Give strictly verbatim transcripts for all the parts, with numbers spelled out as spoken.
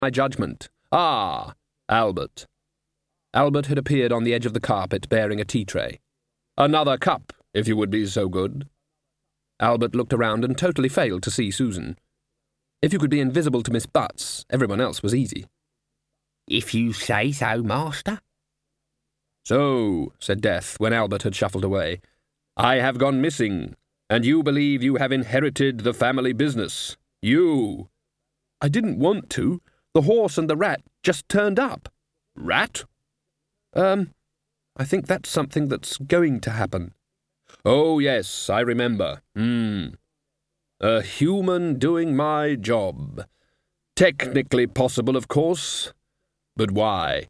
my judgment. Ah, Albert. Albert had appeared on the edge of the carpet bearing a tea tray. Another cup, if you would be so good. Albert looked around and totally failed to see Susan. If you could be invisible to Miss Butts, everyone else was easy. If you say so, master. So, said Death, when Albert had shuffled away, I have gone missing, and you believe you have inherited the family business. You. I didn't want to. The horse and the rat just turned up. Rat? Um, I think that's something that's going to happen. Oh, yes, I remember. Hmm. A human doing my job. Technically possible, of course. But why?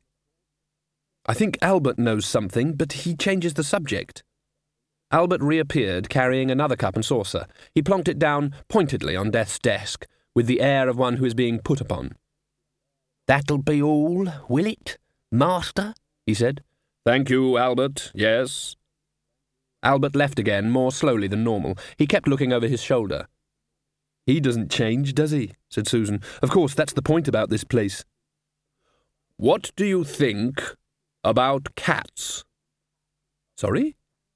I think Albert knows something, but he changes the subject. Albert reappeared, carrying another cup and saucer. He plonked it down pointedly on Death's desk, with the air of one who is being put upon. That'll be all, will it, master? He said. Thank you, Albert, yes. Albert left again, more slowly than normal. He kept looking over his shoulder. He doesn't change, does he? Said Susan. Of course, that's the point about this place. What do you think about cats? Sorry?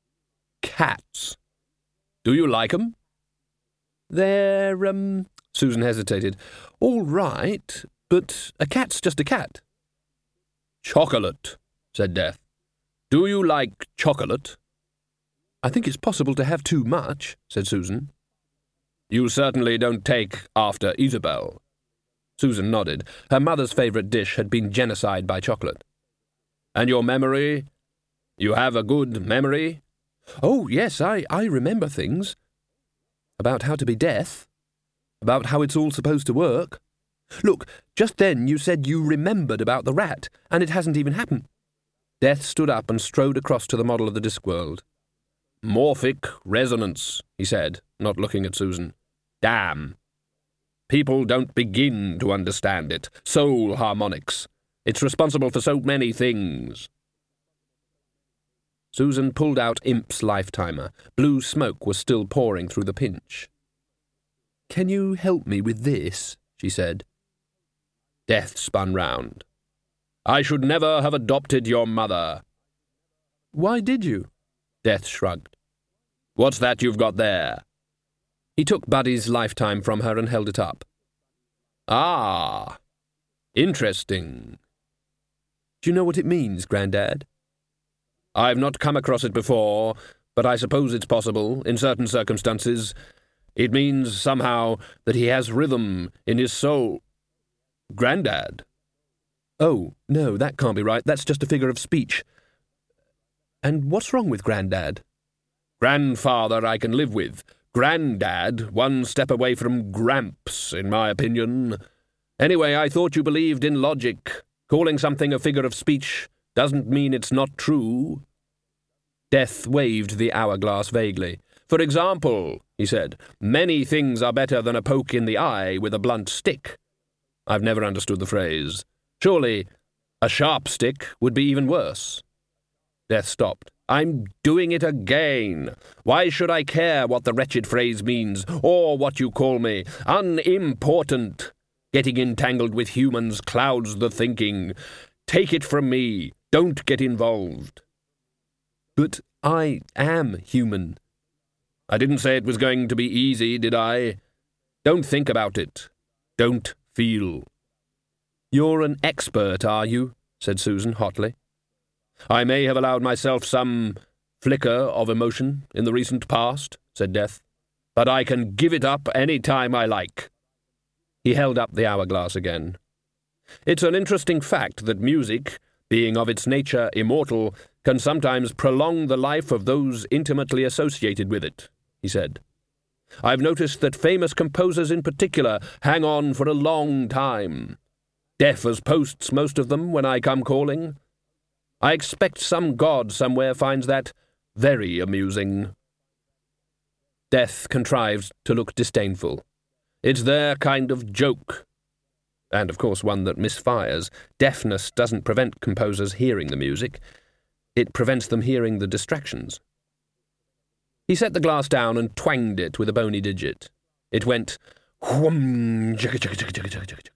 Cats. Do you like 'em? They're, um... Susan hesitated. All right, but a cat's just a cat. Chocolate, said Death. Do you like chocolate? I think it's possible to have too much, said Susan. You certainly don't take after Isabel. Susan nodded. Her mother's favourite dish had been genocide by chocolate. And your memory? You have a good memory? Oh, yes, I, I remember things. About how to be Death. About how it's all supposed to work. Look, just then you said you remembered about the rat, and it hasn't even happened. Death stood up and strode across to the model of the Discworld. Morphic resonance, he said, not looking at Susan. Damn. People don't begin to understand it. Soul harmonics. It's responsible for so many things. Susan pulled out Imp's lifetimer. Blue smoke was still pouring through the pinch. Can you help me with this? She said. Death spun round. I should never have adopted your mother. Why did you? Death shrugged. What's that you've got there? He took Buddy's lifetime from her and held it up. Ah, interesting. Do you know what it means, Grandad? I've not come across it before, but I suppose it's possible, in certain circumstances. It means, somehow, that he has rhythm in his soul. Grandad? Oh, no, that can't be right. That's just a figure of speech. And what's wrong with Grandad? Grandfather I can live with. Grandad, one step away from Gramps, in my opinion. Anyway, I thought you believed in logic. Calling something a figure of speech doesn't mean it's not true. Death waved the hourglass vaguely. For example, he said, many things are better than a poke in the eye with a blunt stick. I've never understood the phrase. Surely, a sharp stick would be even worse. Death stopped. I'm doing it again. Why should I care what the wretched phrase means, or what you call me? Unimportant. Getting entangled with humans clouds the thinking. Take it from me. Don't get involved. But I am human. I didn't say it was going to be easy, did I? Don't think about it. Don't feel. You're an expert, are you? Said Susan hotly. I may have allowed myself some flicker of emotion in the recent past, said Death, but I can give it up any time I like. He held up the hourglass again. It's an interesting fact that music, being of its nature immortal, can sometimes prolong the life of those intimately associated with it, he said. I've noticed that famous composers in particular hang on for a long time. Deaf as posts, most of them, when I come calling. I expect some god somewhere finds that very amusing. Death contrived to look disdainful. It's their kind of joke. And, of course, one that misfires. Deafness doesn't prevent composers hearing the music. It prevents them hearing the distractions. He set the glass down and twanged it with a bony digit. It went whum, jigga, jigga, jigga, jigga, jigga, jigga.